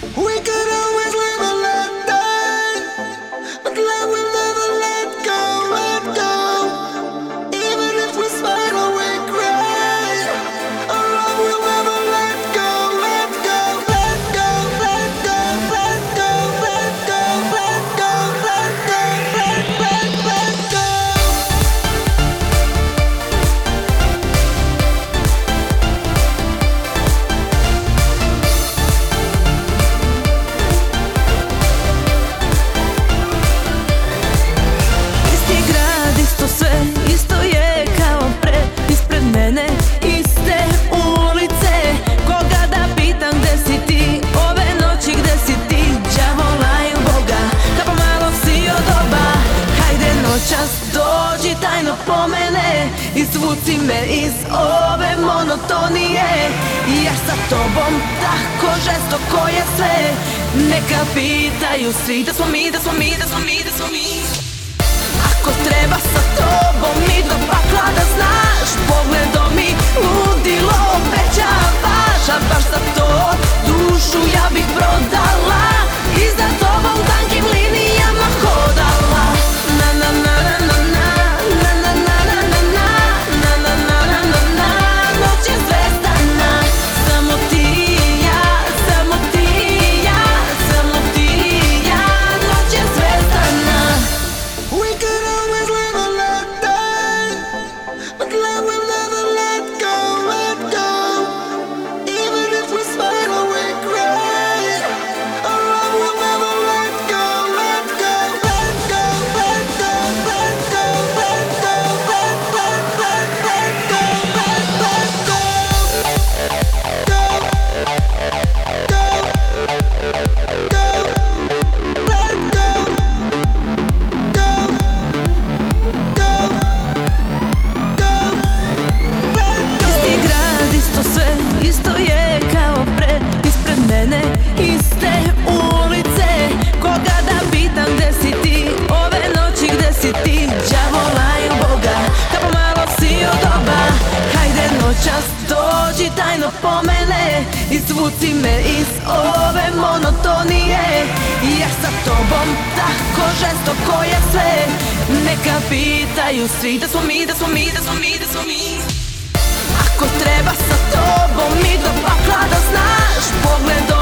We could always live a let die, but love will never let go, let go. Even if we smile or we cry, our love will never let go, let go, let go, let go, let go, let go, let go, let go, let go. Isti grad, isto sve, isto je kao pre. Ispred mene iste ulice. Koga da pitam gde si ti, ove noći gde si ti? Đavola ili Boga, da pomalo si od oba. Hajde noćas dođi tajno po mene, izvuci me iz ove monotonije. Ja sa tobom tako žestoko je sve. Neka pitaju svi da smo mi, da smo mi, da smo mi, da smo mi. Ako treba sa tobom i do pakla da znaš, pogledom mi ludilo obećavaš. A baš za to dušu ja bih prodala i za tobom tankim linijama hodala. Na na na na na na na na na na na na na na na na na. Noć je zvezdana, samo ti i ja, samo ti i ja, samo ti i ja. Noć je zvezdana. We could always live a let die, but love will never let go, let go. Even if we smile or we cry, our love will never let go, let go, let go, let go, let go, let go, let go, let go, Isti grad, isto sve, isto je kao pre. Ispred mene iste ulice. Koga da pitam gde si ti, ove noći gde si ti? Đavola ili Boga, da pomalo si od oba. Hajde noćas dođi tajno po mene, izvuci me iz ove monotonije. Ja sa tobom tako žestoko je sve. Neka pitaju svi da smo mi, da smo mi, da smo mi, da smo mi. Ako treba sa tobom i do pakla da znaš, pogledom